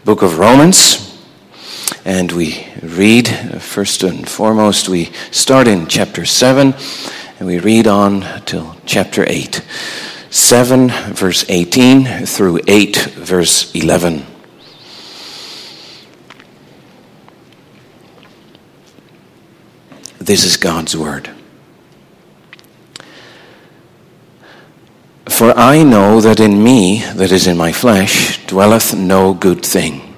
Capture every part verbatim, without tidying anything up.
book of Romans, and we read, first and foremost, we start in chapter seven, and we read on till chapter eight. seven, verse eighteen, through eight, verse eleven. This is God's word. For I know that in me, that is in my flesh, dwelleth no good thing.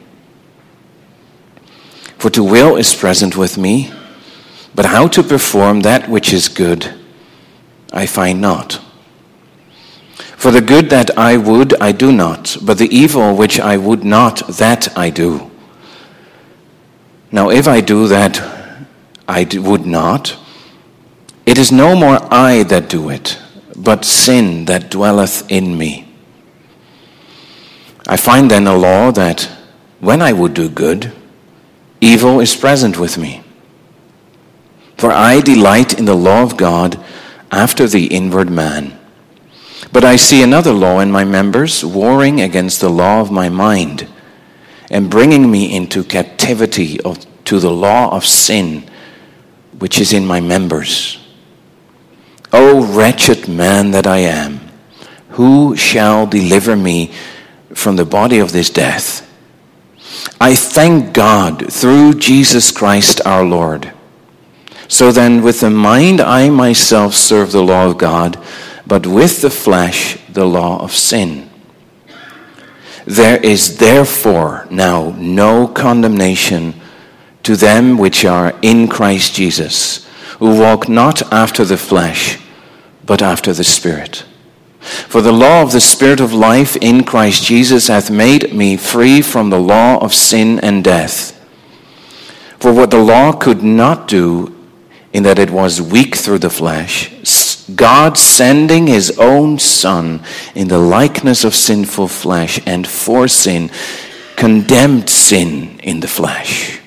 For to will is present with me, but how to perform that which is good, I find not. For the good that I would, I do not, but the evil which I would not, that I do. Now if I do that I would not, it is no more I that do it, but sin that dwelleth in me. I find then a law that when I would do good, evil is present with me. For I delight in the law of God after the inward man. But I see another law in my members, warring against the law of my mind, and bringing me into captivity of, to the law of sin, which is in my members. O wretched man that I am, who shall deliver me from the body of this death? I thank God through Jesus Christ our Lord. So then with the mind I myself serve the law of God, but with the flesh the law of sin. There is therefore now no condemnation to them which are in Christ Jesus, who walk not after the flesh, but after the Spirit. For the law of the Spirit of life in Christ Jesus hath made me free from the law of sin and death. For what the law could not do, in that it was weak through the flesh, God sending his own Son in the likeness of sinful flesh, and for sin, condemned sin in the flesh,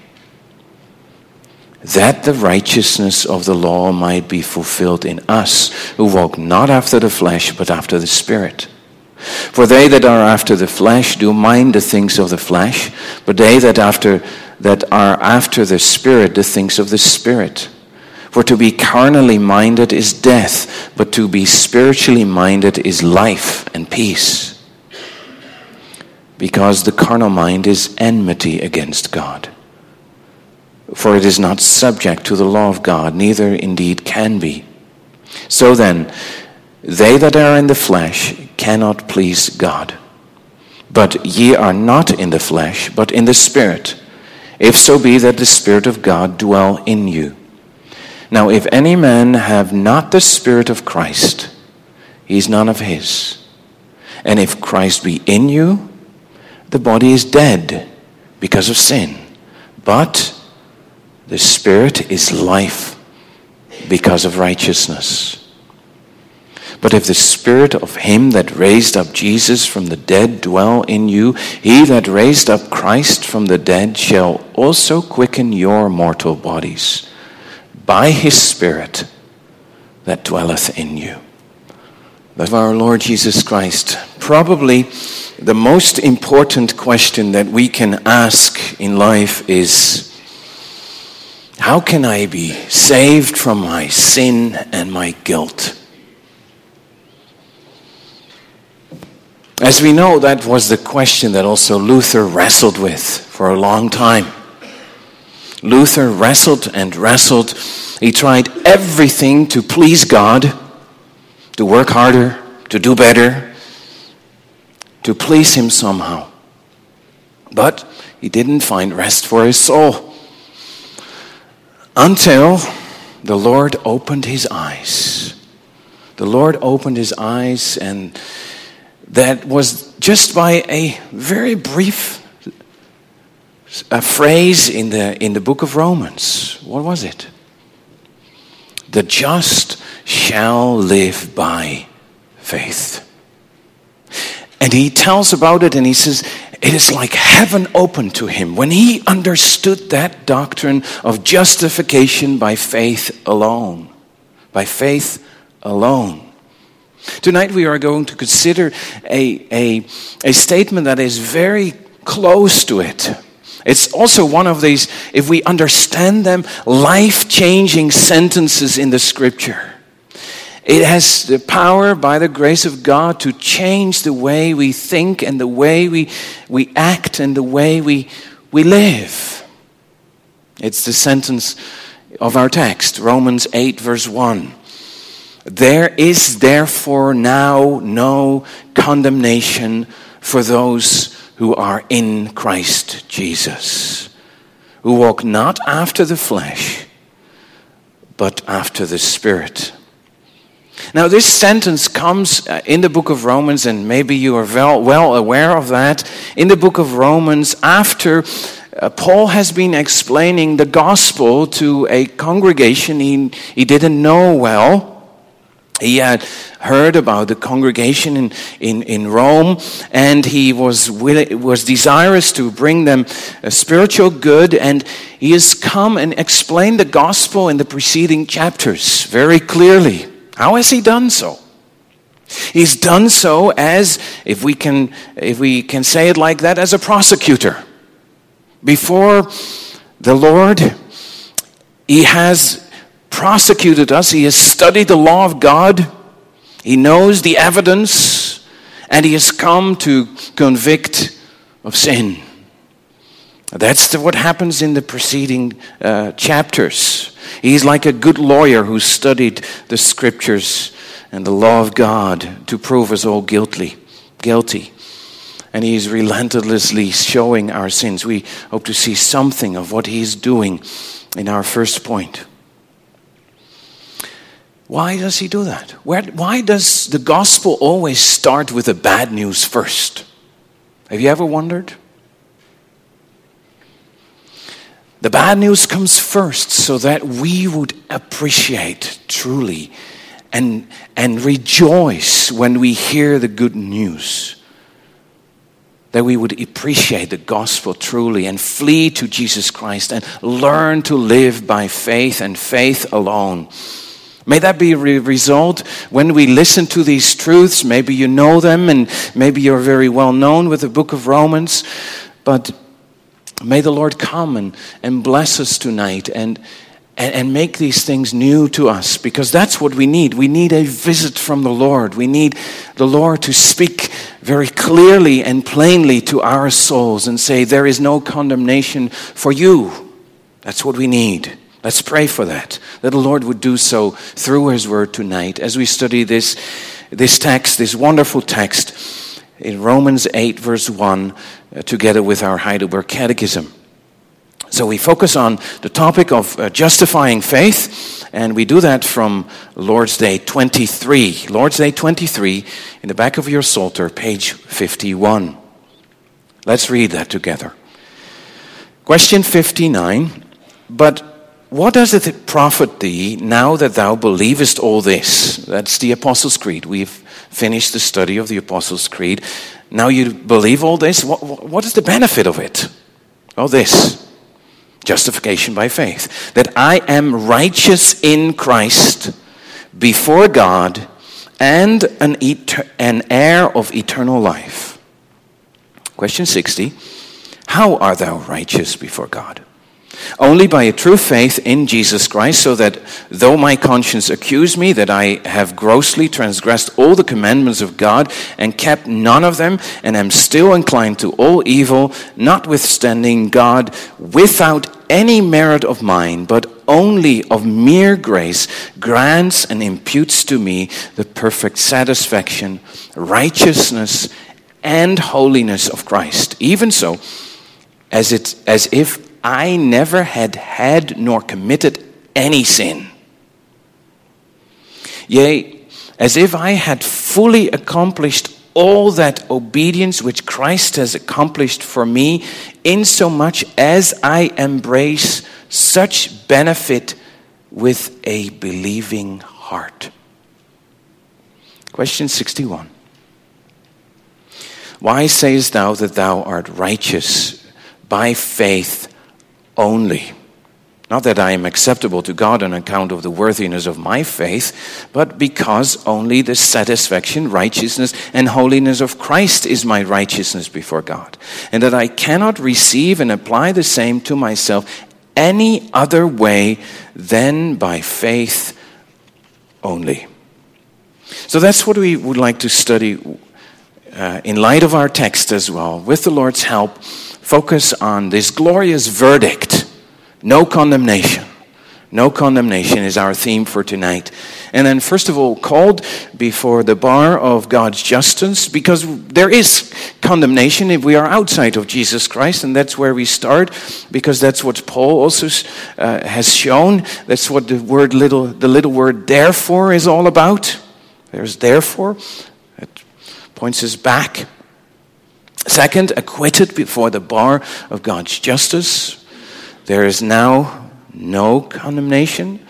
that the righteousness of the law might be fulfilled in us, who walk not after the flesh, but after the Spirit. For they that are after the flesh do mind the things of the flesh, but they that after that are after the Spirit, the things of the Spirit. For to be carnally minded is death, but to be spiritually minded is life and peace. Because the carnal mind is enmity against God. For it is not subject to the law of God, neither indeed can be. So then, they that are in the flesh cannot please God. But ye are not in the flesh, but in the Spirit, if so be that the Spirit of God dwell in you. Now if any man have not the Spirit of Christ, he is none of his. And if Christ be in you, the body is dead because of sin. But the Spirit is life because of righteousness. But if the Spirit of him that raised up Jesus from the dead dwell in you, he that raised up Christ from the dead shall also quicken your mortal bodies by his Spirit that dwelleth in you. Of our Lord Jesus Christ, probably the most important question that we can ask in life is, how can I be saved from my sin and my guilt? As we know, that was the question that also Luther wrestled with for a long time. Luther wrestled and wrestled. He tried everything to please God, to work harder, to do better, to please him somehow. But he didn't find rest for his soul. Until the Lord opened his eyes. The Lord opened his eyes, and that was just by a very brief a phrase in the in the book of Romans. What was it? The just shall live by faith. And he tells about it, and he says, it is like heaven opened to him when he understood that doctrine of justification by faith alone. By faith alone. Tonight we are going to consider a, a, a statement that is very close to it. It's also one of these, if we understand them, life-changing sentences in the Scripture. It has the power, by the grace of God, to change the way we think and the way we, we act and the way we, we live. It's the sentence of our text, Romans eight, verse one. There is therefore now no condemnation for those who are in Christ Jesus, who walk not after the flesh, but after the Spirit. Now this sentence comes in the book of Romans, and maybe you are well, well aware of that, in the book of Romans after uh, Paul has been explaining the gospel to a congregation he, he didn't know well. He had heard about the congregation in, in, in Rome, and he was willing, was desirous to bring them a spiritual good, and he has come and explained the gospel in the preceding chapters very clearly. How has he done so? He's done so as, if we can, if we can say it like that, as a prosecutor. Before the Lord, he has prosecuted us. He has studied the law of God. He knows the evidence, and he has come to convict of sin. That's the, what happens in the preceding uh, chapters. He's like a good lawyer who studied the Scriptures and the law of God to prove us all guilty. Guilty. And he's relentlessly showing our sins. We hope to see something of what he's doing in our first point. Why does he do that? Where, why does the gospel always start with the bad news first? Have you ever wondered? The bad news comes first so that we would appreciate truly and, and rejoice when we hear the good news. That we would appreciate the gospel truly and flee to Jesus Christ and learn to live by faith and faith alone. May that be a result when we listen to these truths. Maybe you know them, and maybe you're very well known with the book of Romans. But may the Lord come and, and bless us tonight and, and, and make these things new to us, because that's what we need. We need a visit from the Lord. We need the Lord to speak very clearly and plainly to our souls and say, there is no condemnation for you. That's what we need. Let's pray for that, that the Lord would do so through his word tonight as we study this, this text, this wonderful text in Romans eight, verse one, uh, together with our Heidelberg Catechism. So we focus on the topic of uh, justifying faith, and we do that from Lord's Day twenty-three. Lord's Day twenty-three, in the back of your Psalter, page fifty-one. Let's read that together. Question fifty-nine, but what does it profit thee now that thou believest all this? That's the Apostles' Creed. We've finished the study of the Apostles' Creed. Now you believe all this? What, what is the benefit of it? Oh, this. Justification by faith. That I am righteous in Christ before God and an, et- an heir of eternal life. Question sixty. How art thou righteous before God? Only by a true faith in Jesus Christ, so that though my conscience accuse me that I have grossly transgressed all the commandments of God and kept none of them, and am still inclined to all evil, notwithstanding God, without any merit of mine, but only of mere grace, grants and imputes to me the perfect satisfaction, righteousness, and holiness of Christ. Even so, as it as if I never had had nor committed any sin. Yea, as if I had fully accomplished all that obedience which Christ has accomplished for me, insomuch as I embrace such benefit with a believing heart. Question sixty-one. Why sayest thou that thou art righteous by faith only? Not that I am acceptable to God on account of the worthiness of my faith, but because only the satisfaction, righteousness, and holiness of Christ is my righteousness before God, and that I cannot receive and apply the same to myself any other way than by faith only. So that's what we would like to study uh, in light of our text as well. With the Lord's help, focus on this glorious verdict. No condemnation. No condemnation is our theme for tonight. And then first of all, called before the bar of God's justice, because there is condemnation if we are outside of Jesus Christ, and that's where we start, because that's what Paul also uh, has shown. That's what the word little, the little word therefore is all about. There's therefore. It points us back. Second, acquitted before the bar of God's justice. There is now no condemnation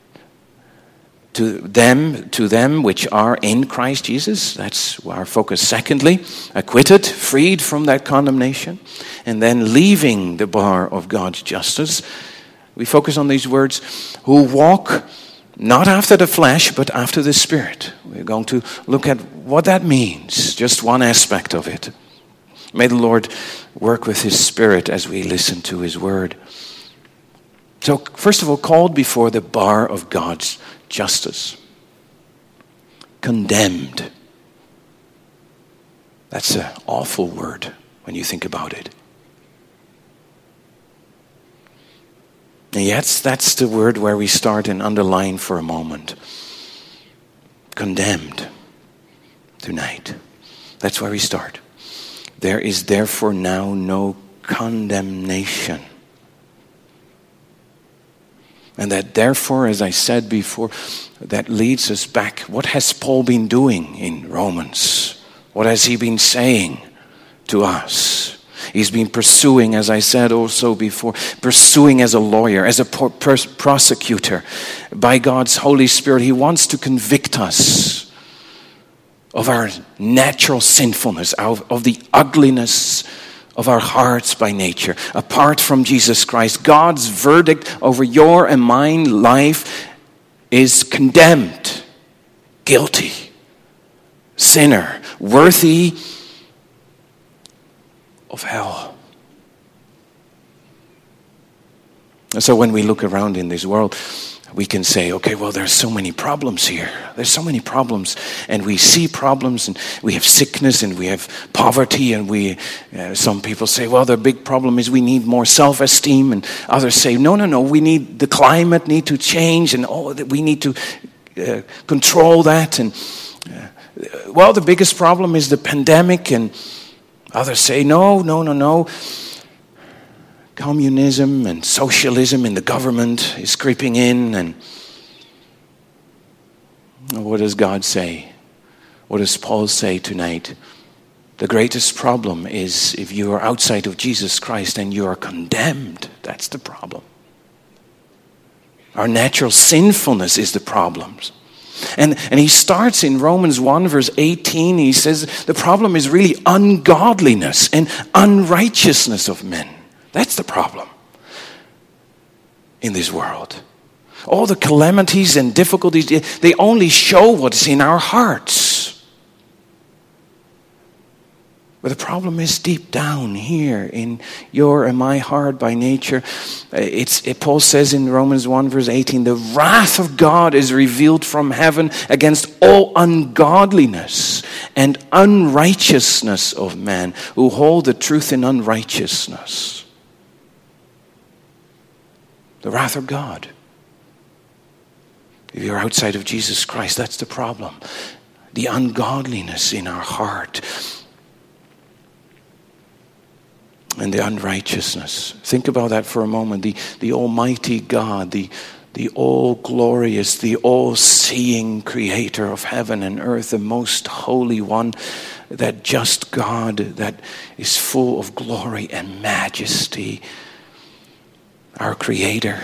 to them, to them which are in Christ Jesus. That's our focus. Secondly, acquitted, freed from that condemnation, and then leaving the bar of God's justice. We focus on these words, who walk not after the flesh, but after the Spirit. We're going to look at what that means, just one aspect of it. May the Lord work with His Spirit as we listen to His word. So, first of all, called before the bar of God's justice. Condemned. That's an awful word when you think about it. And yet, that's the word where we start and underline for a moment. Condemned. Tonight. That's where we start. There is therefore now no condemnation. And that therefore, as I said before, that leads us back. What has Paul been doing in Romans? What has he been saying to us? He's been pursuing, as I said also before, pursuing as a lawyer, as a pers- prosecutor. By God's Holy Spirit, He wants to convict us of our natural sinfulness, of, of the ugliness of our hearts by nature. Apart from Jesus Christ, God's verdict over your and mine life is condemned, guilty, sinner, worthy of hell. And so when we look around in this world, we can say, okay, well, there's so many problems here. There's so many problems. And we see problems, and we have sickness, and we have poverty, and we, uh, some people say, well, the big problem is we need more self-esteem, and others say, no, no, no, we need, the climate need to change, and oh, we need to uh, control that. And, uh, well, the biggest problem is the pandemic, and others say, no, no, no, no. Communism and socialism in the government is creeping in. And what does God say? What does Paul say tonight? The greatest problem is if you are outside of Jesus Christ and you are condemned. That's the problem. Our natural sinfulness is the problem. And, and he starts in Romans one verse eighteen. He says the problem is really ungodliness and unrighteousness of men. That's the problem in this world. All the calamities and difficulties, they only show what's in our hearts. But the problem is deep down here in your and my heart by nature. It's, it, Paul says in Romans one verse eighteen, the wrath of God is revealed from heaven against all ungodliness and unrighteousness of men who hold the truth in unrighteousness. The wrath of God. If you're outside of Jesus Christ, that's the problem. The ungodliness in our heart. And the unrighteousness. Think about that for a moment. The, the Almighty God, the, the all-glorious, the all-seeing Creator of heaven and earth, the most holy one, that just God that is full of glory and majesty. Our Creator,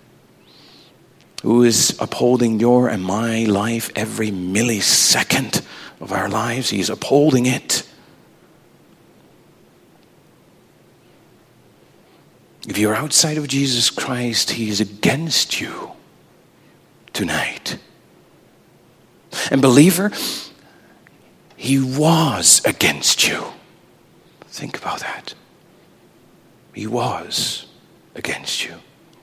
who is upholding your and my life every millisecond of our lives. He is upholding it. If you're outside of Jesus Christ, he is against you tonight. And believer, he was against you. Think about that. He was against you.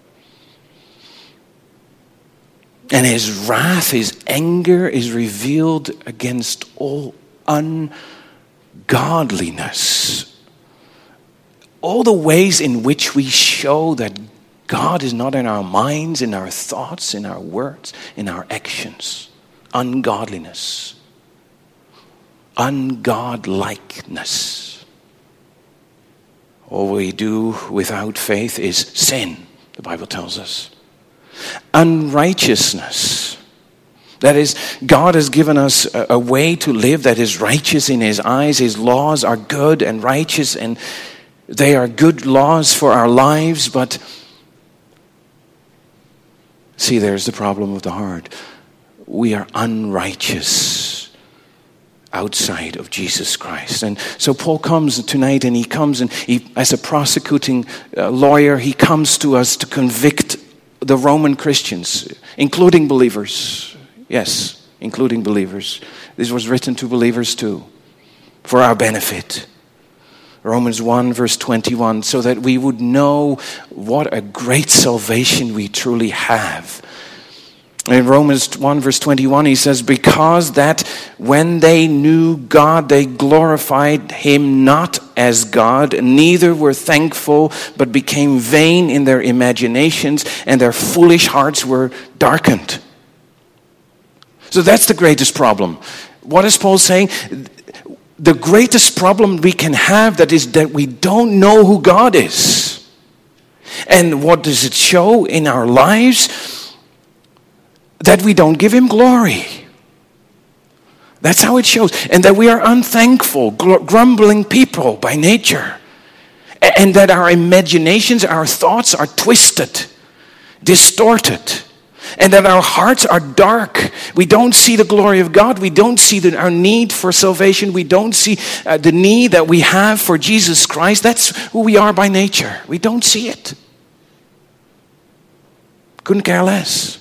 And his wrath, his anger is revealed against all ungodliness. All the ways in which we show that God is not in our minds, in our thoughts, in our words, in our actions. Ungodliness. Ungodlikeness. All we do without faith is sin, the Bible tells us. Unrighteousness. That is, God has given us a, a way to live that is righteous in his eyes. His laws are good and righteous, and they are good laws for our lives. But see, there's the problem of the heart. We are unrighteous outside of Jesus Christ. And so Paul comes tonight, and he comes and he, as a prosecuting uh, lawyer, he comes to us to convict the Roman Christians, including believers. Yes, including believers. This was written to believers too, for our benefit. Romans one verse twenty-one, so that we would know what a great salvation we truly have. In Romans one verse twenty-one, he says, because that when they knew God, they glorified him not as God, neither were thankful, but became vain in their imaginations, and their foolish hearts were darkened. So that's the greatest problem. What is Paul saying? The greatest problem we can have that is that we don't know who God is. And what does it show in our lives? That we don't give him glory. That's how it shows. And that we are unthankful, grumbling people by nature. And that our imaginations, our thoughts are twisted, distorted. And that our hearts are dark. We don't see the glory of God. We don't see the, our need for salvation. We don't see uh, the need that we have for Jesus Christ. That's who we are by nature. We don't see it. Couldn't care less.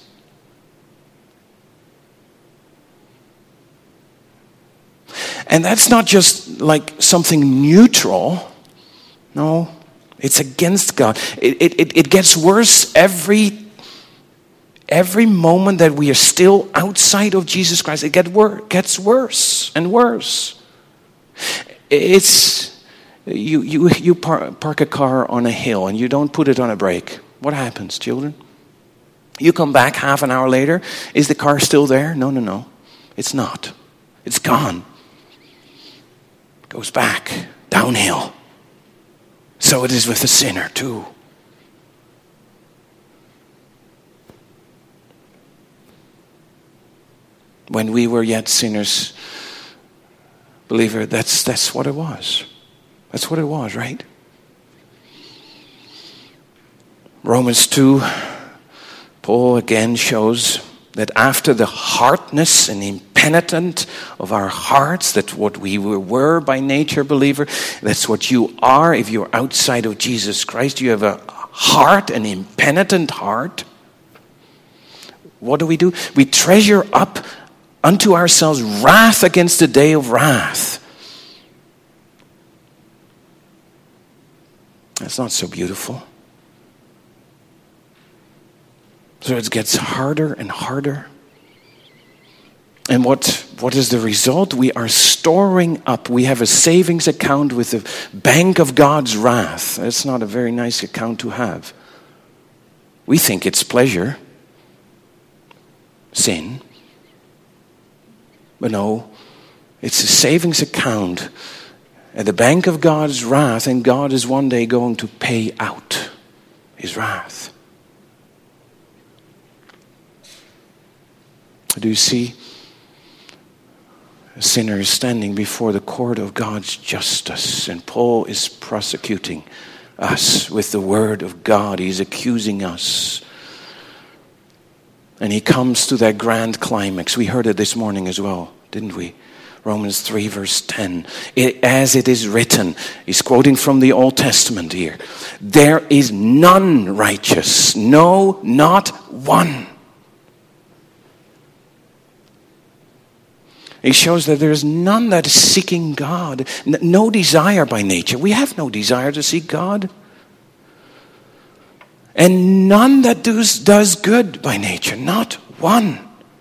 And that's not just like something neutral. No, it's against God. It, it, it gets worse every Every moment that we are still outside of Jesus Christ, it get wor- gets worse and worse. It's you you you par- park a car on a hill and you don't put it on a brake. What happens, children? You come back half an hour later. Is the car still there? No, no, no. It's not. It's gone. It goes back downhill. So it is with the sinner too. When we were yet sinners, believer, that's that's what it was. That's what it was, right? Romans two, Paul again shows that after the hardness and impenitent of our hearts, that what we were by nature, believer, that's what you are if you're outside of Jesus Christ. You have a heart, an impenitent heart. What do we do? We treasure up unto ourselves wrath against the day of wrath. That's not so beautiful. So it gets harder and harder. And what, what is the result? We are storing up. We have a savings account with the bank of God's wrath. That's not a very nice account to have. We think it's pleasure, sin. But no, it's a savings account at the bank of God's wrath, and God is one day going to pay out his wrath. Do you see? A sinner is standing before the court of God's justice, and Paul is prosecuting us with the word of God. He's accusing us. And he comes to that grand climax. We heard it this morning as well, didn't we? Romans three verse ten. It, as it is written, he's quoting from the Old Testament here. There is none righteous, no, not one. He shows that there is none that is seeking God. No desire by nature. We have no desire to seek God. And none that does, does good by nature. Not one.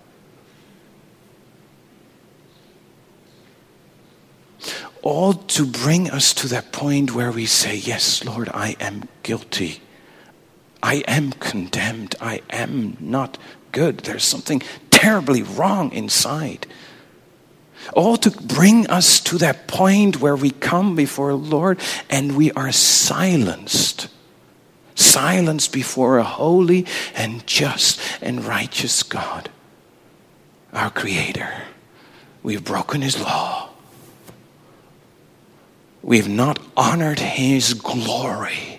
All to bring us to that point where we say, yes, Lord, I am guilty. I am condemned. I am not good. There's something terribly wrong inside. All to bring us to that point where we come before the Lord and we are silenced. Silenced before a holy and just and righteous God, our Creator. We've broken His law. We've not honored His glory.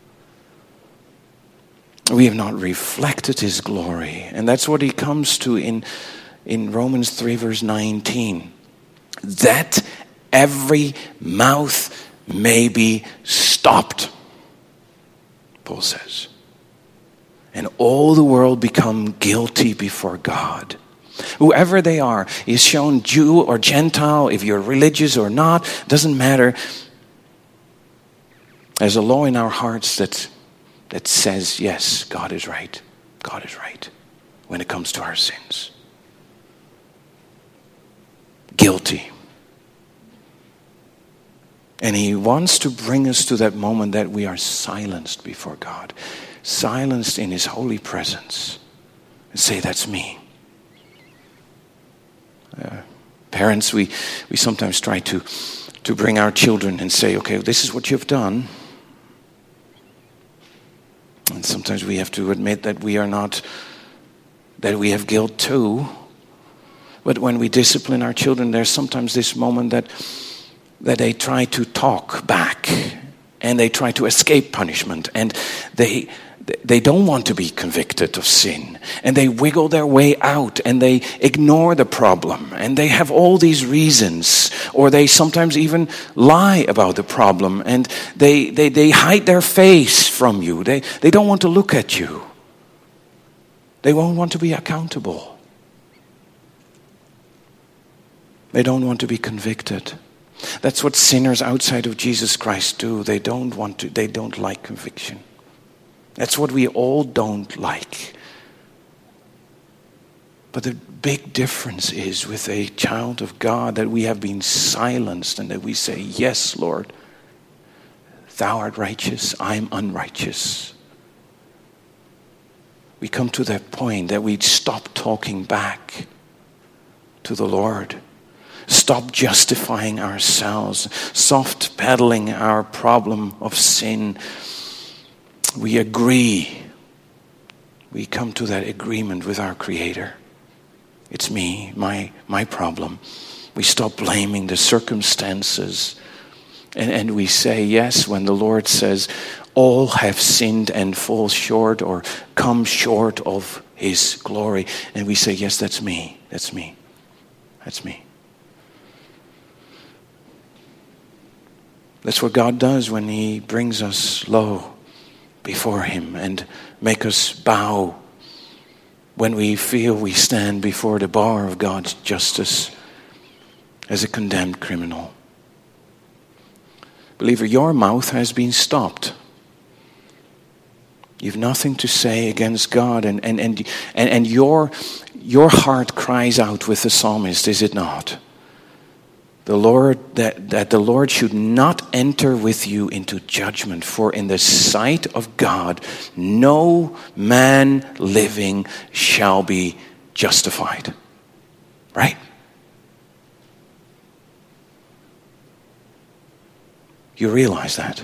We have not reflected His glory. And that's what He comes to in, in Romans three verse nineteen. That every mouth may be stopped, Paul says. And all the world become guilty before God. Whoever they are, is shown Jew or Gentile, if you're religious or not, doesn't matter. There's a law in our hearts that, that says, yes, God is right. God is right when it comes to our sins. Guilty. And He wants to bring us to that moment that we are silenced before God. Silenced in His holy presence. And say, that's me. Uh, parents, we, we sometimes try to, to bring our children and say, okay, this is what you've done. And sometimes we have to admit that we are not, that we have guilt too. But when we discipline our children, there's sometimes this moment that, that they try to talk back and they try to escape punishment and they They don't want to be convicted of sin. And they wiggle their way out and they ignore the problem. And they have all these reasons. Or they sometimes even lie about the problem. And they, they, they hide their face from you. They, they don't want to look at you. They won't want to be accountable. They don't want to be convicted. That's what sinners outside of Jesus Christ do. They don't want to, they don't like conviction. That's what we all don't like. But the big difference is with a child of God that we have been silenced and that we say, yes, Lord, Thou art righteous, I'm unrighteous. We come to that point that we stop talking back to the Lord. Stop justifying ourselves. Soft pedaling our problem of sin. We agree. We come to that agreement with our Creator. It's me, my my problem. We stop blaming the circumstances. And, and we say, yes, when the Lord says, all have sinned and fall short or come short of His glory. And we say, yes, that's me. That's me. That's me. That's what God does when He brings us low before Him and make us bow when we feel we stand before the bar of God's justice as a condemned criminal. Believer, your mouth has been stopped. You've nothing to say against God, and and and and, and your your heart cries out with the psalmist, is it not? The Lord, that, that the Lord should not enter with you into judgment, for in the sight of God, no man living shall be justified. Right? You realize that?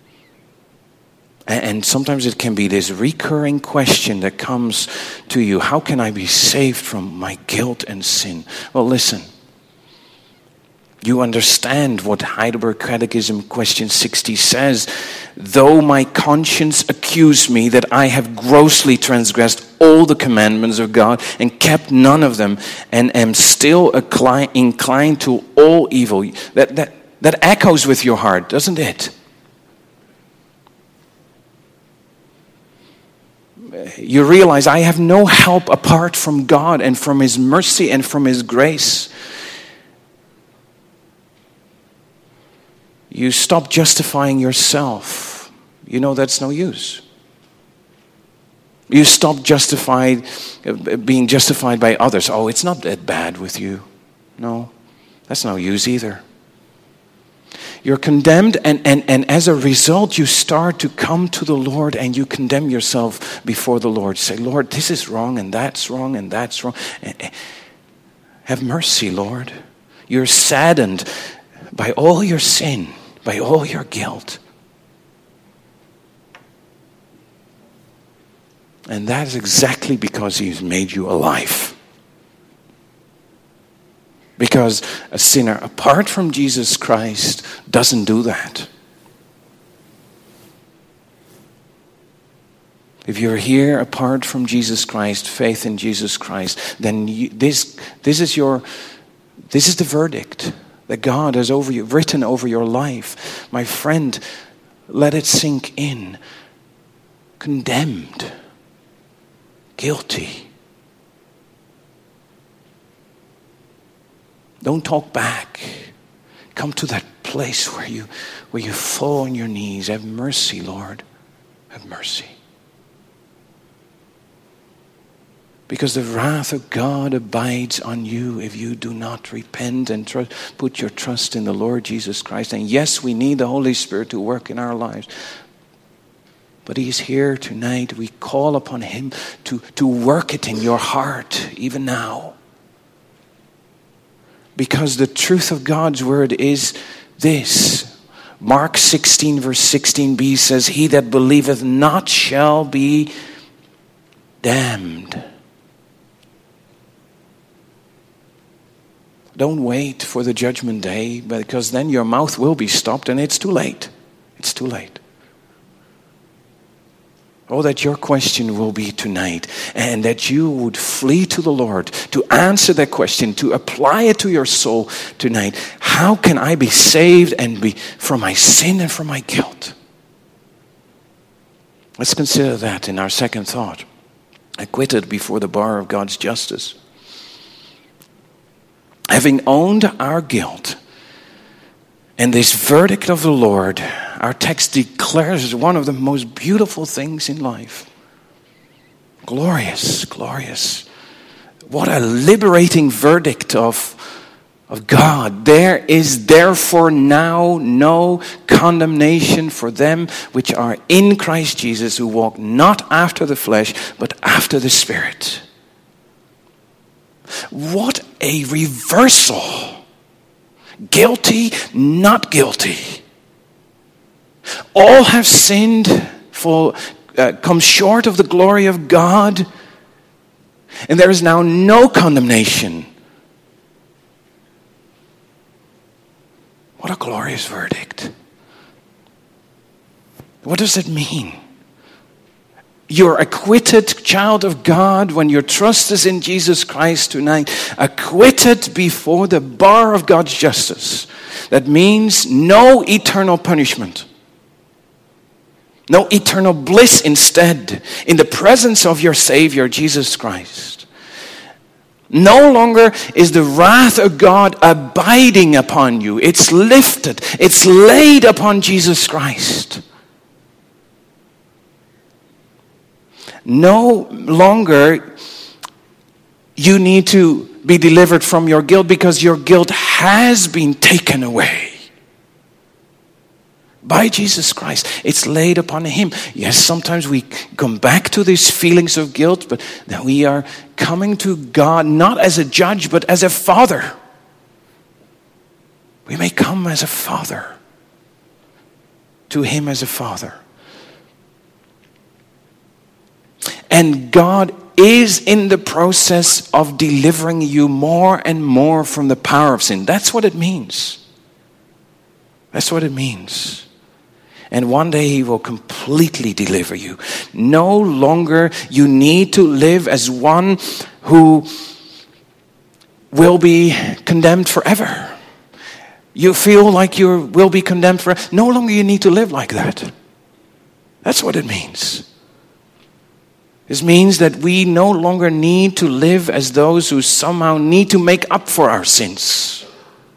And sometimes it can be this recurring question that comes to you, how can I be saved from my guilt and sin? Well, listen. You understand what Heidelberg Catechism question sixty says. Though my conscience accuse me that I have grossly transgressed all the commandments of God and kept none of them, and am still inclined to all evil. That, that, that echoes with your heart, doesn't it? You realize I have no help apart from God and from His mercy and from His grace. You stop justifying yourself. You know that's no use. You stop justified, being justified by others. Oh, it's not that bad with you. No, that's no use either. You're condemned, and, and, and as a result, you start to come to the Lord and you condemn yourself before the Lord. Say, Lord, this is wrong, and that's wrong, and that's wrong. Have mercy, Lord. You're saddened by all your sin, by all your guilt. And that is exactly because He's made you alive. Because a sinner apart from Jesus Christ doesn't do that. If you're here apart from Jesus Christ, faith in Jesus Christ, then you, this this is your this is the verdict that God has over you, written over your life. My friend, let it sink in. Condemned. Guilty. Don't talk back. Come to that place where you where you fall on your knees. Have mercy, Lord. Have mercy. Because the wrath of God abides on you if you do not repent and tr- put your trust in the Lord Jesus Christ. And yes, we need the Holy Spirit to work in our lives. But He's here tonight. We call upon Him to, to work it in your heart, even now. Because the truth of God's word is this. Mark sixteen verse sixteen b says, He that believeth not shall be damned. Don't wait for the judgment day, because then your mouth will be stopped and it's too late. It's too late. Oh, that your question will be tonight, and that you would flee to the Lord to answer that question, to apply it to your soul tonight. How can I be saved and be from my sin and from my guilt? Let's consider that in our second thought. Acquitted before the bar of God's justice. Having owned our guilt and this verdict of the Lord, our text declares one of the most beautiful things in life. Glorious, glorious. What a liberating verdict of, of God. There is therefore now no condemnation for them which are in Christ Jesus, who walk not after the flesh, but after the Spirit. What a reversal. Guilty, not guilty. All have sinned, for, uh, come short of the glory of God, and there is now no condemnation. What a glorious verdict. What does it mean? You're acquitted, child of God, when your trust is in Jesus Christ tonight. Acquitted before the bar of God's justice. That means no eternal punishment. No eternal bliss instead, in the presence of your Savior, Jesus Christ. No longer is the wrath of God abiding upon you. It's lifted. It's laid upon Jesus Christ. No longer you need to be delivered from your guilt, because your guilt has been taken away by Jesus Christ. It's laid upon Him. Yes, sometimes we come back to these feelings of guilt, but that we are coming to God not as a judge, but as a father. We may come as a father to Him as a father. And God is in the process of delivering you more and more from the power of sin. That's what it means. That's what it means. And one day he will completely deliver you. No longer you need to live as one who will be condemned forever. You feel like you will be condemned forever. No longer you need to live like that. That's what it means. This means that we no longer need to live as those who somehow need to make up for our sins.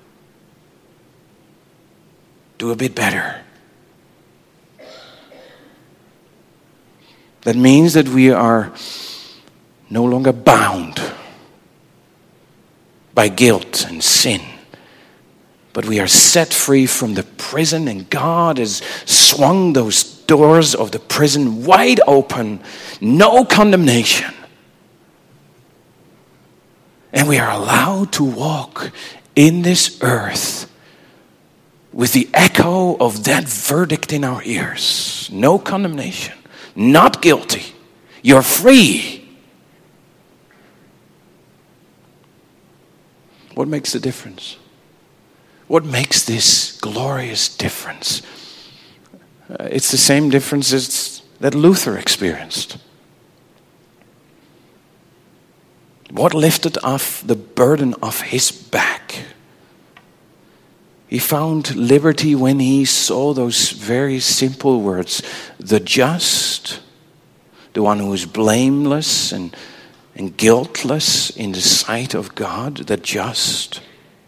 Do a bit better. That means that we are no longer bound by guilt and sin, but we are set free from the prison, and God has swung those doors of the prison wide open. No condemnation. And we are allowed to walk in this earth with the echo of that verdict in our ears. No condemnation. Not guilty. You're free. What makes the difference? What makes this glorious difference? Uh, it's the same difference as that Luther experienced. What lifted off the burden of his back? He found liberty when he saw those very simple words. The just, the one who is blameless and, and guiltless in the sight of God, the just,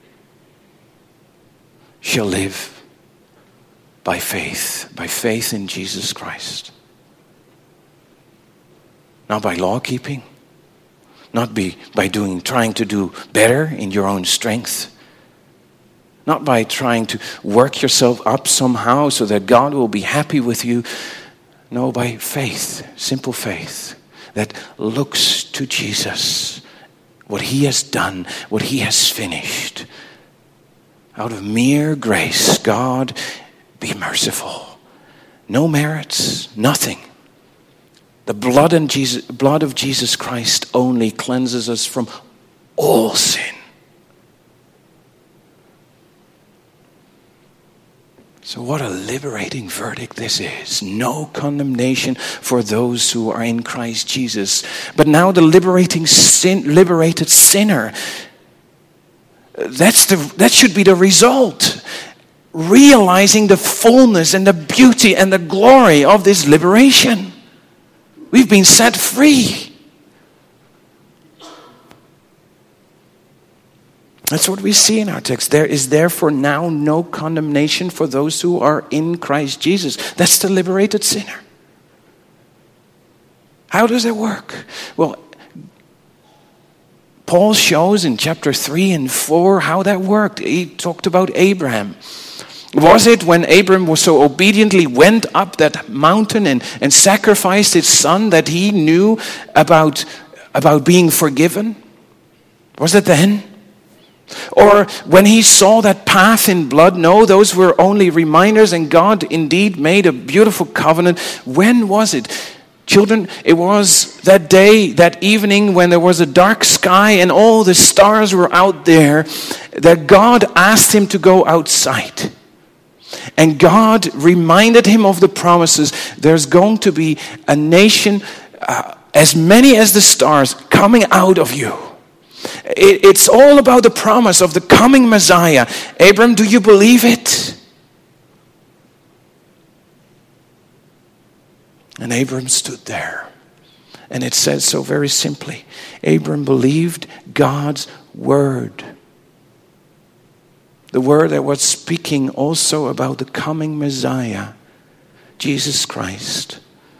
shall live by faith, by faith in Jesus Christ. Not by law keeping, not be, by doing, trying to do better in your own strength, not by trying to work yourself up somehow so that God will be happy with you. No, by faith, simple faith that looks to Jesus, what he has done, what he has finished. Out of mere grace, God, be merciful. No merits, nothing. The blood, and Jesus, blood of Jesus Christ only cleanses us from all sin. So what a liberating verdict this is. No condemnation for those who are in Christ Jesus. But now the liberating sin, liberated sinner, that's the, that should be the result. Realizing the fullness and the beauty and the glory of this liberation. We've been set free. That's what we see in our text. There is therefore now no condemnation for those who are in Christ Jesus. That's the liberated sinner. How does it work? Well, Paul shows in chapter three and four how that worked. He talked about Abraham. Was it when Abraham was so obediently went up that mountain and, and sacrificed his son that he knew about, about being forgiven? Was it then? Or when he saw that path in blood? No, those were only reminders, and God indeed made a beautiful covenant. When was it? Children, it was that day, that evening when there was a dark sky and all the stars were out there, that God asked him to go outside. And God reminded him of the promises. There's going to be a nation uh, as many as the stars coming out of you. It, it's all about the promise of the coming Messiah. Abram, do you believe it? And Abram stood there. And it says so very simply. Abram believed God's word. The word that was speaking also about the coming Messiah, Jesus Christ.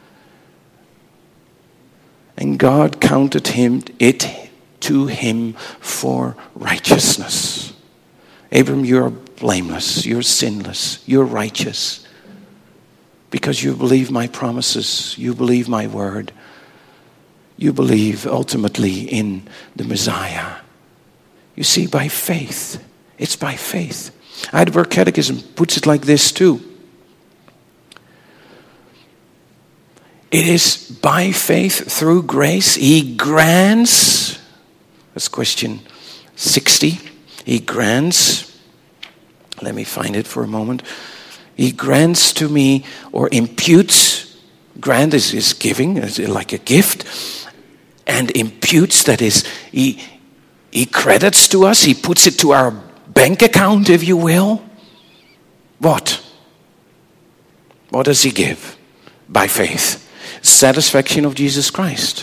And God counted him it to him for righteousness. Abram, you're blameless, you're sinless, you're righteous. Because you believe my promises, you believe my word. You believe ultimately in the Messiah. You see, by faith. It's by faith. Heidelberg Catechism puts it like this too. It is by faith through grace. He grants, that's question sixty. He grants, let me find it for a moment. He grants to me or imputes, grant is, is giving, is like a gift, and imputes, that is, he, he credits to us, he puts it to our bank account, if you will. What? What does he give? By faith. Satisfaction of Jesus Christ.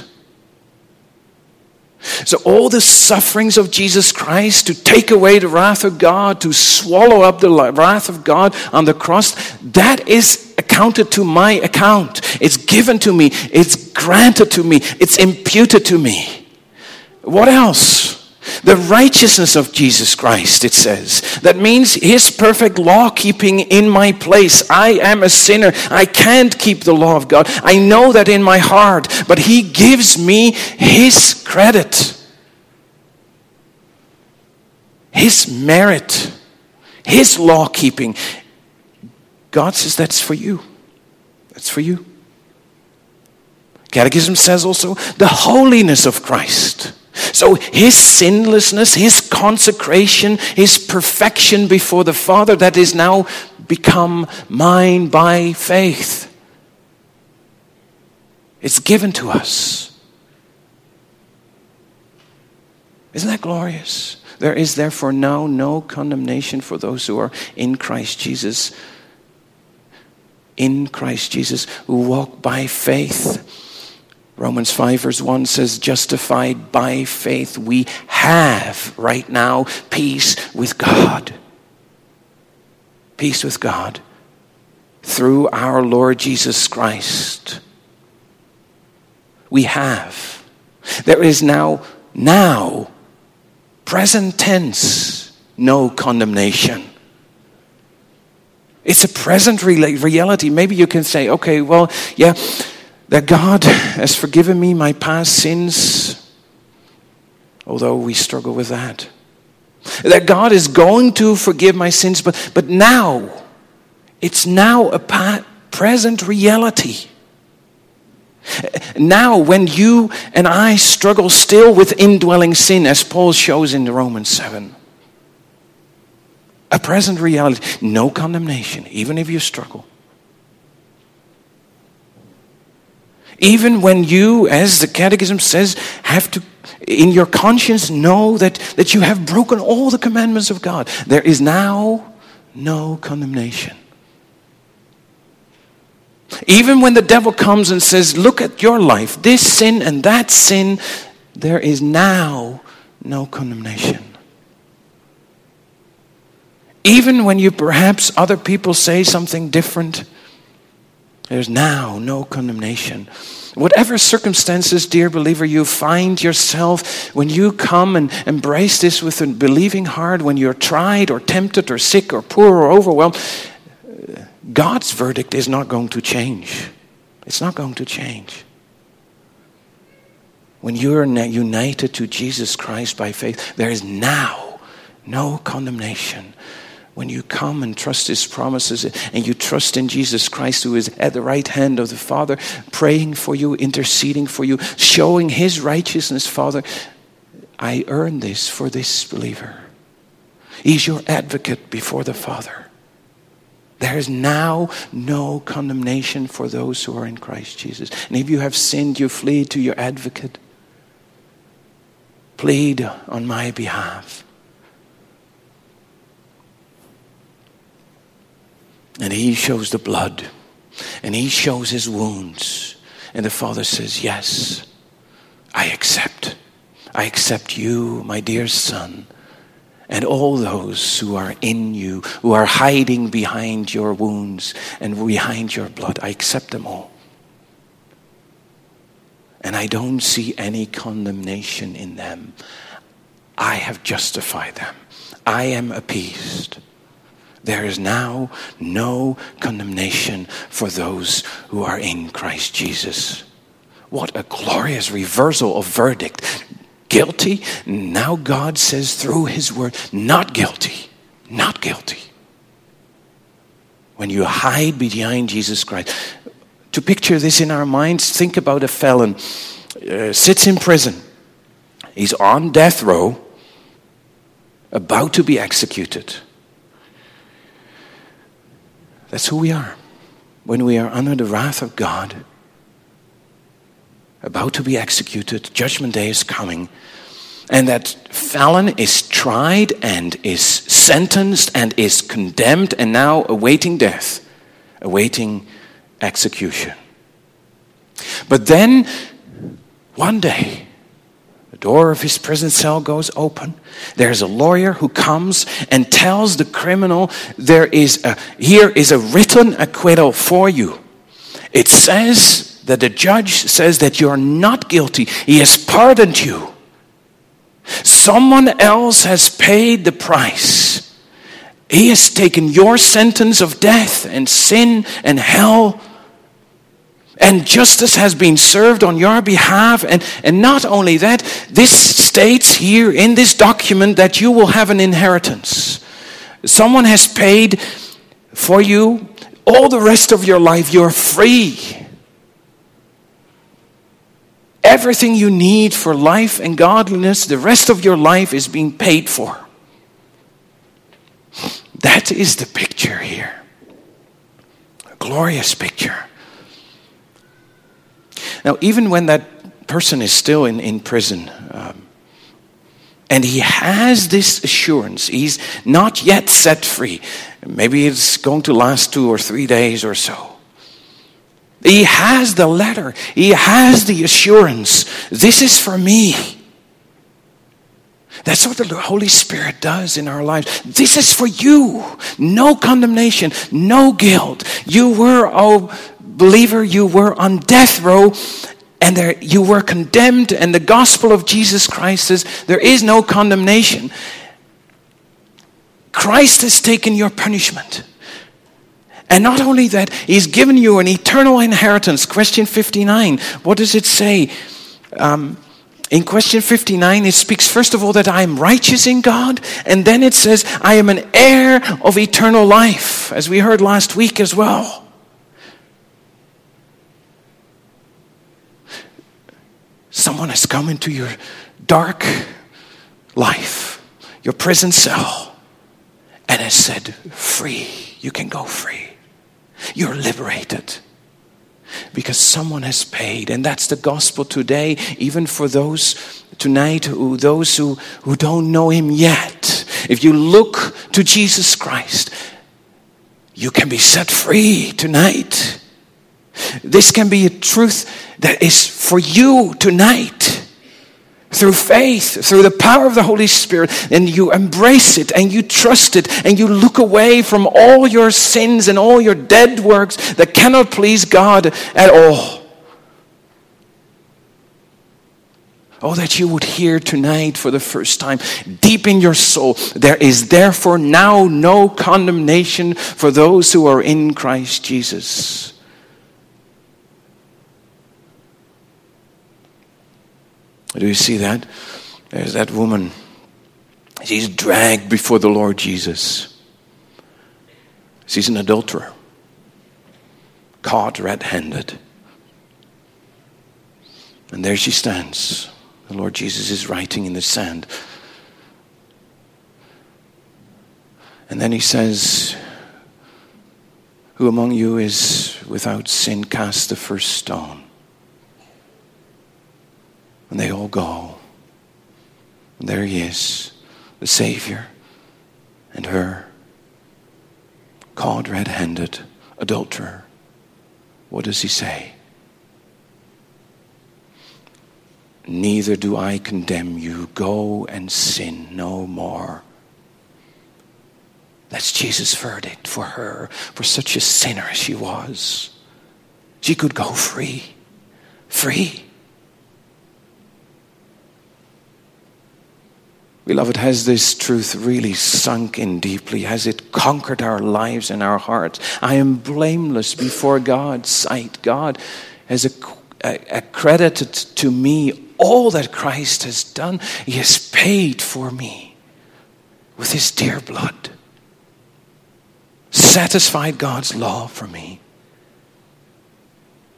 So all the sufferings of Jesus Christ to take away the wrath of God, to swallow up the wrath of God on the cross, that is accounted to my account. It's given to me. It's granted to me. It's imputed to me. What else? The righteousness of Jesus Christ, it says. That means his perfect law keeping in my place. I am a sinner. I can't keep the law of God. I know that in my heart. But he gives me his credit. His merit. His law keeping. God says that's for you. That's for you. Catechism says also the holiness of Christ. So his sinlessness, his consecration, his perfection before the Father, that is now become mine by faith. It's given to us. Isn't that glorious? There is therefore now no condemnation for those who are in Christ Jesus. In Christ Jesus, who walk by faith. Romans five verse one says, justified by faith, we have right now peace with God. Peace with God through our Lord Jesus Christ. We have. There is now, now, present tense, no condemnation. It's a present reality. Maybe you can say, okay, well, yeah, that God has forgiven me my past sins, although we struggle with that. That God is going to forgive my sins, but, but now, it's now a pa- present reality. Now, when you and I struggle still with indwelling sin, as Paul shows in Romans seven, a present reality, no condemnation, even if you struggle. Even when you, as the Catechism says, have to, in your conscience, know that, that you have broken all the commandments of God, there is now no condemnation. Even when the devil comes and says, look at your life, this sin and that sin, there is now no condemnation. Even when you perhaps other people say something different, there's now no condemnation. Whatever circumstances, dear believer, you find yourself, when you come and embrace this with a believing heart, when you're tried or tempted or sick or poor or overwhelmed, God's verdict is not going to change. It's not going to change. When you are united to Jesus Christ by faith, there is now no condemnation. When you come and trust his promises and you trust in Jesus Christ, who is at the right hand of the Father, praying for you, interceding for you, showing his righteousness, Father, I earn this for this believer. He's your advocate before the Father. There is now no condemnation for those who are in Christ Jesus. And if you have sinned, you flee to your advocate. Plead on my behalf. And he shows the blood. And he shows his wounds. And the Father says, yes, I accept. I accept you, my dear Son, and all those who are in you, who are hiding behind your wounds and behind your blood. I accept them all. And I don't see any condemnation in them. I have justified them. I am appeased. There is now no condemnation for those who are in Christ Jesus. What a glorious reversal of verdict. Guilty, now God says through his word, not guilty, not guilty. When you hide behind Jesus Christ, to picture this in our minds, think about a felon, uh, sits in prison. He's on death row, about to be executed. That's who we are. When we are under the wrath of God, about to be executed, judgment day is coming, and that felon is tried and is sentenced and is condemned and now awaiting death, awaiting execution. But then, one day, the door of his prison cell goes open. There's a lawyer who comes and tells the criminal, there is a, here is a written acquittal for you. It says that the judge says that you're not guilty. He has pardoned you. Someone else has paid the price. He has taken your sentence of death and sin and hell, and justice has been served on your behalf. And, and not only that, this states here in this document that you will have an inheritance. Someone has paid for you all the rest of your life. You're free. Everything you need for life and godliness, the rest of your life is being paid for. That is the picture here. A glorious picture. Now, even when that person is still in, in prison, um, and he has this assurance, he's not yet set free. Maybe it's going to last two or three days or so. He has the letter. He has the assurance. This is for me. That's what the Holy Spirit does in our lives. This is for you. No condemnation, no guilt. You were, oh believer, you were on death row, and there you were condemned, and the gospel of Jesus Christ says there is no condemnation. Christ has taken your punishment. And not only that, he's given you an eternal inheritance. Question fifty-nine, what does it say? Um, in question fifty-nine, it speaks first of all that I am righteous in God, and then it says I am an heir of eternal life, as we heard last week as well. Someone has come into your dark life, your prison cell, and has said, free, you can go free. You're liberated. Because someone has paid. And that's the gospel today, even for those tonight, who those who, who don't know him yet. If you look to Jesus Christ, you can be set free tonight. This can be a truth that is for you tonight. Through faith, through the power of the Holy Spirit, and you embrace it and you trust it and you look away from all your sins and all your dead works that cannot please God at all. Oh, that you would hear tonight for the first time, deep in your soul, there is therefore now no condemnation for those who are in Christ Jesus. Do you see that? There's that woman. She's dragged before the Lord Jesus. She's an adulterer. Caught red-handed. And there she stands. The Lord Jesus is writing in the sand. And then he says, who among you is without sin, cast the first stone. And they all go. And there he is, the Savior, and her, caught red-handed, adulterer. What does he say? Neither do I condemn you. Go and sin no more. That's Jesus' verdict for her, for such a sinner as she was. She could go free. Free. Beloved, has this truth really sunk in deeply? Has it conquered our lives and our hearts? I am blameless before God's sight. God has accredited to me all that Christ has done. He has paid for me with his dear blood. Satisfied God's law for me.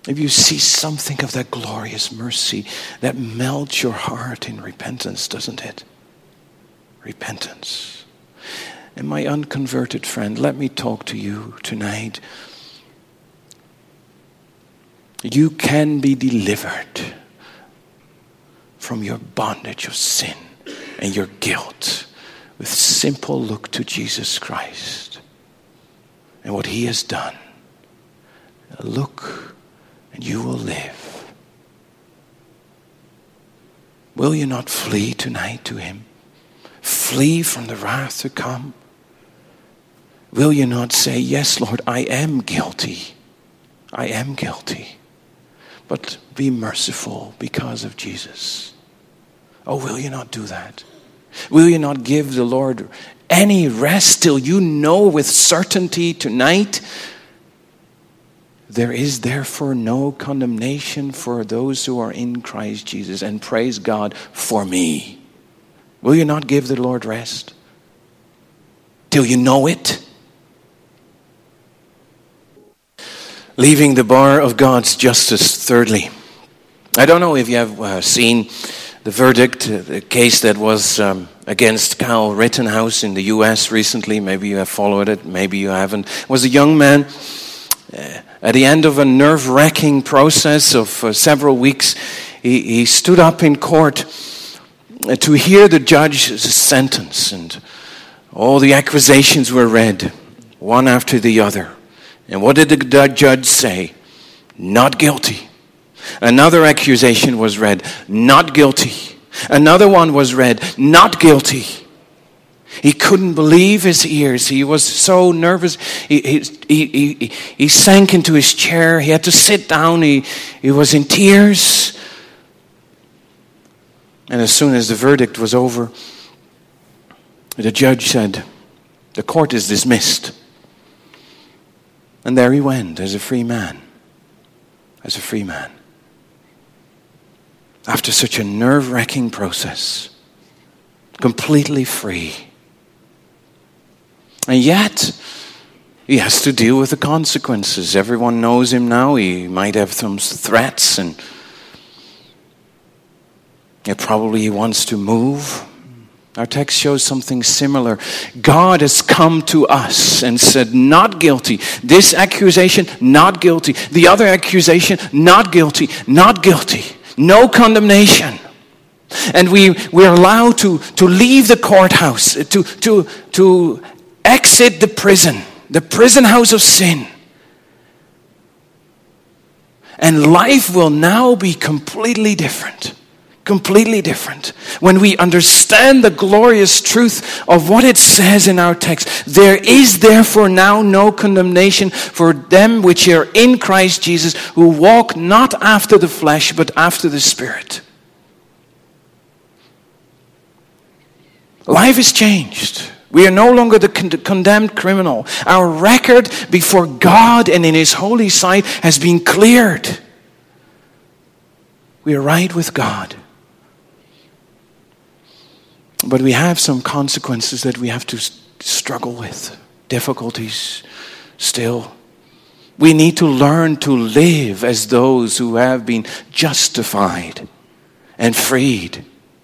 if you see something of that glorious mercy, that melts your heart in repentance, doesn't it? Repentance. And my unconverted friend, let me talk to you tonight. You can be delivered from your bondage of sin and your guilt with simple look to Jesus Christ and what he has done. Look and you will live. Will you not flee tonight to him? Flee from the wrath to come? Will you not say, yes, Lord, I am guilty. I am guilty. But be merciful because of Jesus. Oh, will you not do that? Will you not give the Lord any rest till you know with certainty tonight there is therefore no condemnation for those who are in Christ Jesus, and praise God for me? Will you not give the Lord rest till you know it? Leaving the bar of God's justice, thirdly. I don't know if you have uh, seen the verdict, uh, the case that was um, against Kyle Rittenhouse in the U S recently. Maybe you have followed it, maybe you haven't. It was a young man uh, at the end of a nerve-wracking process of uh, several weeks. He, he stood up in court uh, to hear the judge's sentence, and all the accusations were read, one after the other. And what did the judge say? Not guilty. Another accusation was read, not guilty. Another one was read, not guilty. He couldn't believe his ears. He was so nervous. He, he, he, he, he sank into his chair. He had to sit down. He, he was in tears. And as soon as the verdict was over, the judge said, the court is dismissed. And there he went as a free man. As a free man. After such a nerve-wracking process. Completely free. And yet, he has to deal with the consequences. Everyone knows him now. He might have some threats, and yeah, probably he wants to move. Our text shows something similar. God has come to us and said, not guilty. This accusation, not guilty. The other accusation, not guilty. Not guilty. No condemnation. And we, we're allowed to, to leave the courthouse, to, to, to exit the prison, the prison house of sin. And life will now be completely different. Completely different. When we understand the glorious truth of what it says in our text, there is therefore now no condemnation for them which are in Christ Jesus, who walk not after the flesh, but after the Spirit. Life is changed. We are no longer the con- condemned criminal. Our record before God and in His holy sight has been cleared. We are right with God. But we have some consequences that we have to struggle with. Difficulties still. We need to learn to live as those who have been justified and freed.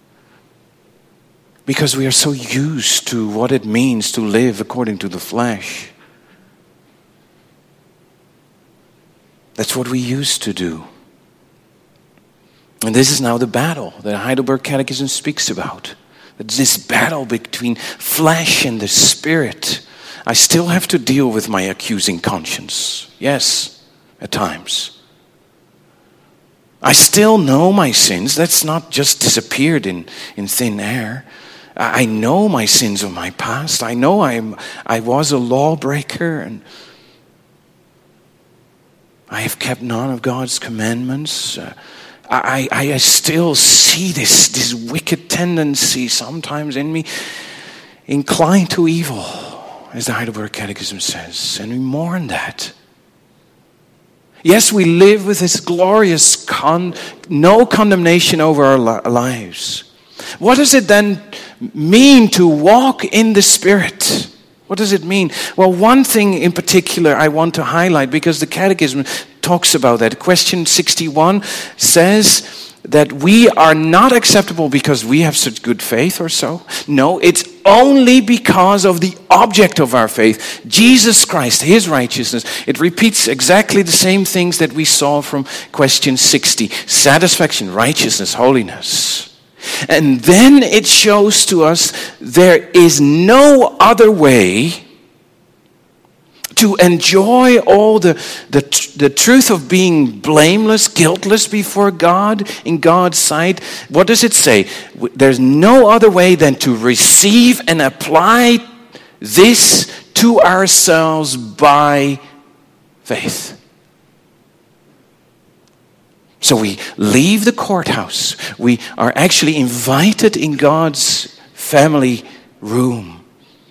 Because we are so used to what it means to live according to the flesh. That's what we used to do. And this is now the battle that Heidelberg Catechism speaks about. This battle between flesh and the Spirit. I still have to deal with my accusing conscience. Yes, at times. I still know my sins. That's not just disappeared in, in thin air. I know my sins of my past. I know I'm, I was a lawbreaker, and I have kept none of God's commandments. Uh, I, I, I still see this, this wicked tendency sometimes in me, inclined to evil, as the Heidelberg Catechism says, and we mourn that. Yes, we live with this glorious con- no condemnation over our li- lives. What does it then mean to walk in the Spirit? What What does it mean? Well, one thing in particular I want to highlight, because the Catechism talks about that. Question sixty-one says that we are not acceptable because we have such good faith or so. No, it's only because of the object of our faith, Jesus Christ, his righteousness. It repeats exactly the same things that we saw from question sixty. Satisfaction, righteousness, holiness. And then it shows to us there is no other way to enjoy all the, the, the truth of being blameless, guiltless before God, in God's sight. What does it say? There's no other way than to receive and apply this to ourselves by faith. So we leave the courthouse. We are actually invited in God's family room.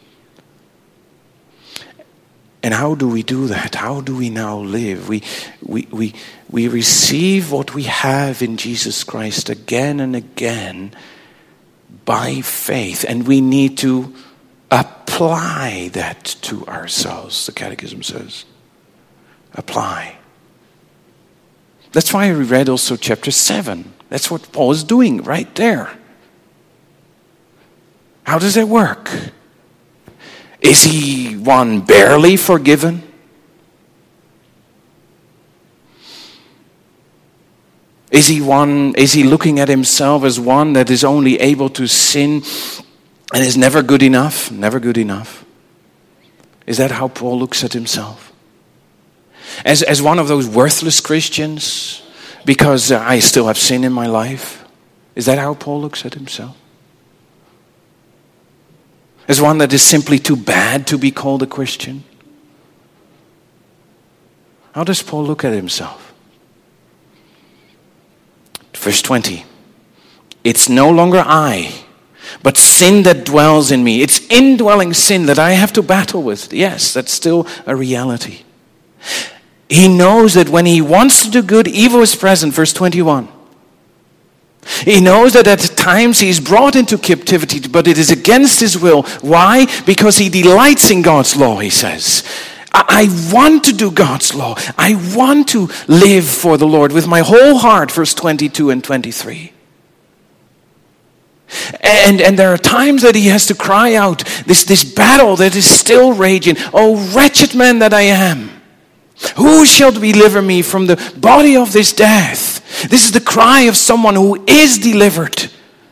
And how do we do that? How do we now live? We, we, we, we receive what we have in Jesus Christ again and again by faith. And we need to apply that to ourselves, the Catechism says. Apply. That's why we read also chapter seven. That's what Paul is doing right there. How does that work? Is he one barely forgiven? Is he one, is he looking at himself as one that is only able to sin and is never good enough? Never good enough. Is that how Paul looks at himself? As, as one of those worthless Christians because uh, I still have sin in my life? Is that how Paul looks at himself? As one that is simply too bad to be called a Christian? How does Paul look at himself? Verse twenty. It's no longer I, but sin that dwells in me. It's indwelling sin that I have to battle with. Yes, that's still a reality. He knows that when he wants to do good, evil is present. Verse twenty-one. He knows that at times he is brought into captivity, but it is against his will. Why? Because he delights in God's law, he says. I want to do God's law. I want to live for the Lord with my whole heart, verse twenty-two and twenty-three. And, and there are times that he has to cry out, this, this battle that is still raging. Oh, wretched man that I am. Who shall deliver me from the body of this death? This is the cry of someone who is delivered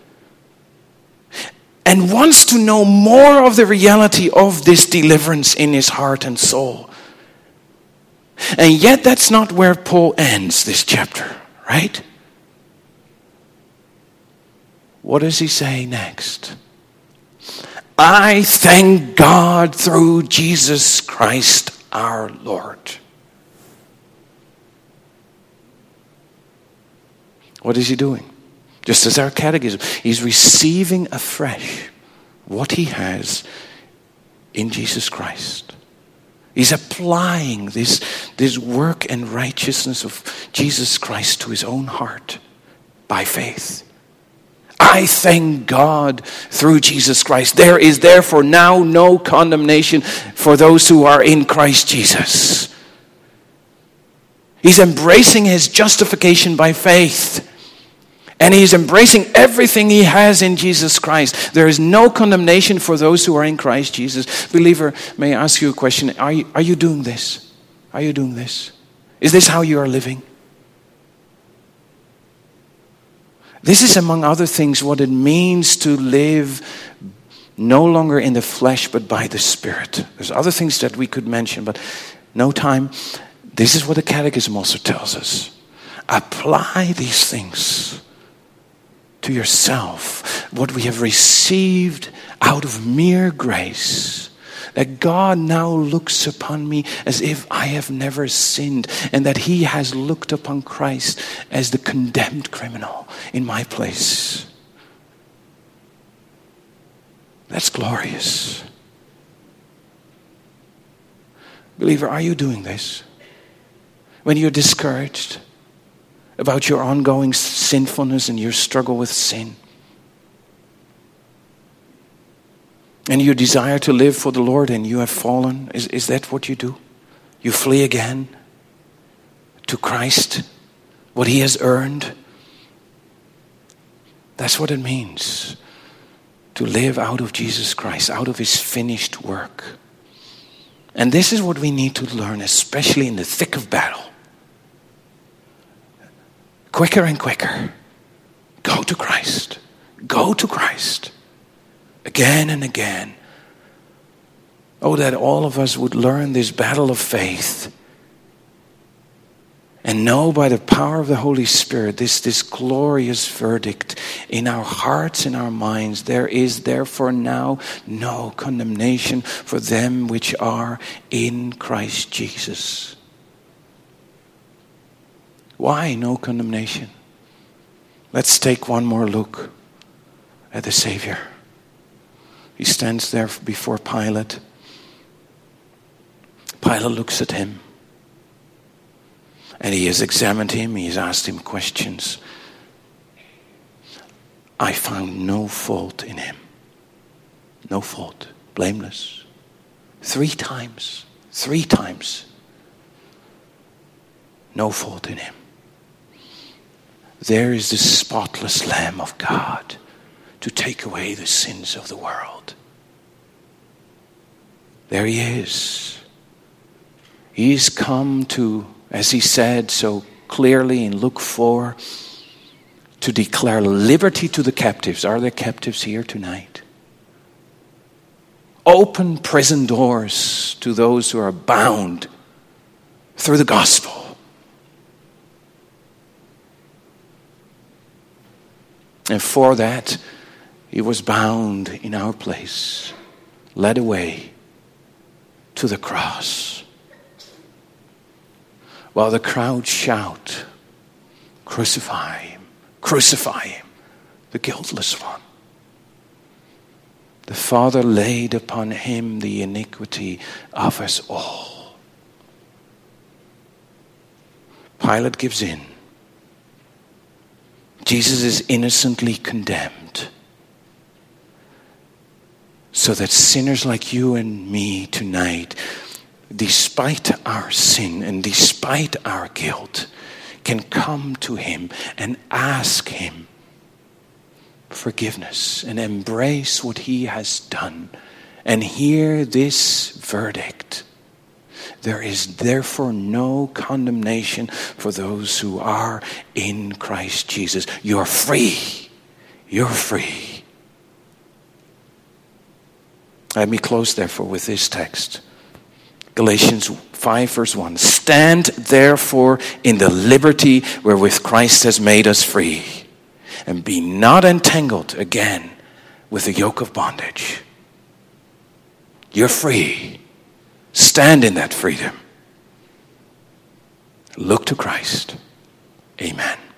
and wants to know more of the reality of this deliverance in his heart and soul. And yet that's not where Paul ends this chapter, right? What does he say next? I thank God through Jesus Christ our Lord. What is he doing? Just as our catechism, he's receiving afresh what he has in Jesus Christ. He's applying this, this work and righteousness of Jesus Christ to his own heart by faith. I thank God through Jesus Christ. There is therefore now no condemnation for those who are in Christ Jesus. He's embracing his justification by faith. And he's embracing everything he has in Jesus Christ. There is no condemnation for those who are in Christ Jesus. Believer, may I ask you a question? Are you, are you doing this? Are you doing this? Is this how you are living? This is, among other things, what it means to live no longer in the flesh, but by the Spirit. There's other things that we could mention, but no time. This is what the Catechism also tells us. Apply these things to yourself, what we have received out of mere grace, that God now looks upon me as if I have never sinned, and that he has looked upon Christ as the condemned criminal in my place. That's glorious. Believer, are you doing this? When you're discouraged about your ongoing sinfulness and your struggle with sin. and you desire to live for the Lord and you have fallen, is, is that what you do? You flee again to Christ, what he has earned? That's what it means to live out of Jesus Christ, out of his finished work. And this is what we need to learn, especially in the thick of battle. Quicker and quicker. Go to Christ. Go to Christ. Again and again. Oh, that all of us would learn this battle of faith and know by the power of the Holy Spirit this, this glorious verdict in our hearts and our minds. There is therefore now no condemnation for them which are in Christ Jesus. Why no condemnation? Let's take one more look at the Savior. He stands there before Pilate. Pilate looks at him. And he has examined him. He has asked him questions. I found no fault in him. No fault. Blameless. Three times. Three times. No fault in him. There is the spotless Lamb of God to take away the sins of the world. There he is. He's come to, as he said so clearly in Luke four, to declare liberty to the captives. Are there captives here tonight? Open prison doors to those who are bound through the gospel. And for that, he was bound in our place, led away to the cross. While the crowd shout, crucify him, crucify him, the guiltless one. The Father laid upon him the iniquity of us all. Pilate gives in. Jesus is innocently condemned so that sinners like you and me tonight, despite our sin and despite our guilt, can come to him and ask him forgiveness and embrace what he has done and hear this verdict. There is therefore no condemnation for those who are in Christ Jesus. You're free. You're free. Let me close therefore with this text. Galatians five verse one. Stand therefore in the liberty wherewith Christ has made us free, and be not entangled again with the yoke of bondage. You're free. Stand in that freedom. Look to Christ. Amen.